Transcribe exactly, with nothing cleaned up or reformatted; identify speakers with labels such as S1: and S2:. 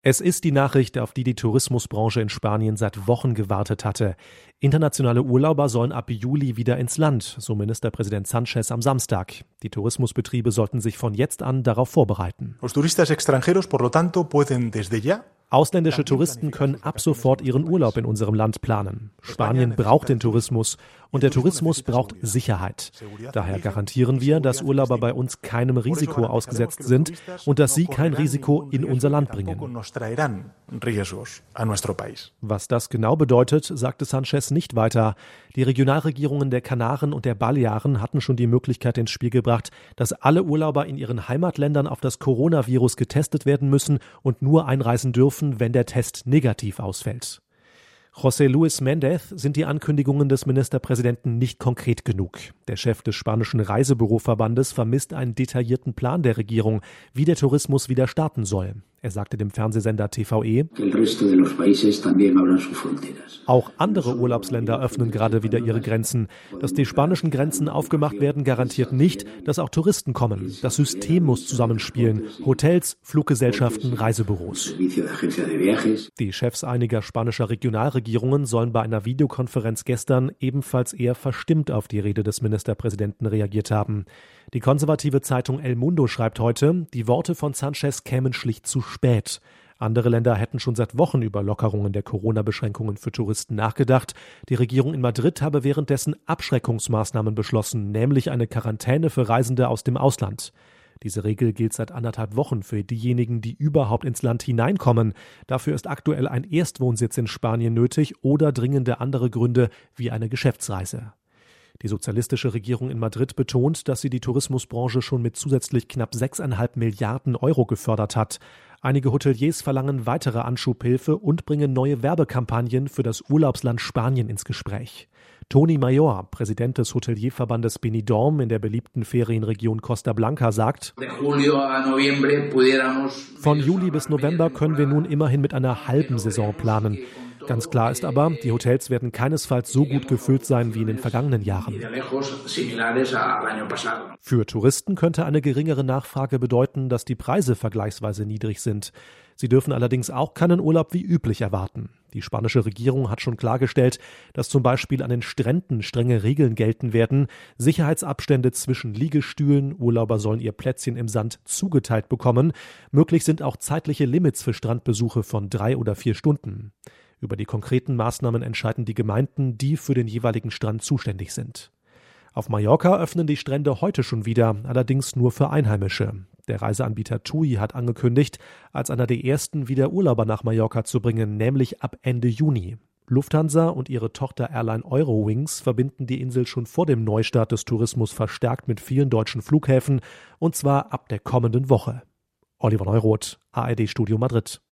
S1: Es ist die Nachricht, auf die die Tourismusbranche in Spanien seit Wochen gewartet hatte. Internationale Urlauber sollen ab Juli wieder ins Land, so Ministerpräsident Sánchez am Samstag. Die Tourismusbetriebe sollten sich von jetzt an darauf vorbereiten.
S2: Los turistas extranjeros, por lo tanto, pueden desde ya
S1: Ausländische Touristen können ab sofort ihren Urlaub in unserem Land planen. Spanien braucht den Tourismus und der Tourismus braucht Sicherheit. Daher garantieren wir, dass Urlauber bei uns keinem Risiko ausgesetzt sind und dass sie kein Risiko in unser Land bringen. Was das genau bedeutet, sagte Sánchez nicht weiter. Die Regionalregierungen der Kanaren und der Balearen hatten schon die Möglichkeit ins Spiel gebracht, dass alle Urlauber in ihren Heimatländern auf das Coronavirus getestet werden müssen und nur einreisen dürfen, wenn der Test negativ ausfällt. José Luis Méndez sind die Ankündigungen des Ministerpräsidenten nicht konkret genug. Der Chef des spanischen Reisebüroverbandes vermisst einen detaillierten Plan der Regierung, wie der Tourismus wieder starten soll. Er sagte dem Fernsehsender T V E, auch andere Urlaubsländer öffnen gerade wieder ihre Grenzen. Dass die spanischen Grenzen aufgemacht werden, garantiert nicht, dass auch Touristen kommen. Das System muss zusammenspielen. Hotels, Fluggesellschaften, Reisebüros. Die Chefs einiger spanischer Regionalregierungen sollen bei einer Videokonferenz gestern ebenfalls eher verstimmt auf die Rede des Ministerpräsidenten reagiert haben. Die konservative Zeitung El Mundo schreibt heute, die Worte von Sánchez kämen schlicht zu spät. Andere Länder hätten schon seit Wochen über Lockerungen der Corona-Beschränkungen für Touristen nachgedacht. Die Regierung in Madrid habe währenddessen Abschreckungsmaßnahmen beschlossen, nämlich eine Quarantäne für Reisende aus dem Ausland. Diese Regel gilt seit anderthalb Wochen für diejenigen, die überhaupt ins Land hineinkommen. Dafür ist aktuell ein Erstwohnsitz in Spanien nötig oder dringende andere Gründe wie eine Geschäftsreise. Die sozialistische Regierung in Madrid betont, dass sie die Tourismusbranche schon mit zusätzlich knapp sechseinhalb Milliarden Euro gefördert hat. Einige Hoteliers verlangen weitere Anschubhilfe und bringen neue Werbekampagnen für das Urlaubsland Spanien ins Gespräch. Toni Mayor, Präsident des Hotelierverbandes Benidorm in der beliebten Ferienregion Costa Blanca, sagt, von Juli bis November können wir nun immerhin mit einer halben Saison planen. Ganz klar ist aber, die Hotels werden keinesfalls so gut gefüllt sein wie in den vergangenen Jahren. Für Touristen könnte eine geringere Nachfrage bedeuten, dass die Preise vergleichsweise niedrig sind. Sie dürfen allerdings auch keinen Urlaub wie üblich erwarten. Die spanische Regierung hat schon klargestellt, dass zum Beispiel an den Stränden strenge Regeln gelten werden, Sicherheitsabstände zwischen Liegestühlen, Urlauber sollen ihr Plätzchen im Sand zugeteilt bekommen. Möglich sind auch zeitliche Limits für Strandbesuche von drei oder vier Stunden. Über die konkreten Maßnahmen entscheiden die Gemeinden, die für den jeweiligen Strand zuständig sind. Auf Mallorca öffnen die Strände heute schon wieder, allerdings nur für Einheimische. Der Reiseanbieter TUI hat angekündigt, als einer der ersten wieder Urlauber nach Mallorca zu bringen, nämlich ab Ende Juni. Lufthansa und ihre Tochter-Airline Eurowings verbinden die Insel schon vor dem Neustart des Tourismus verstärkt mit vielen deutschen Flughäfen, und zwar ab der kommenden Woche. Oliver Neuroth, A R D Studio Madrid.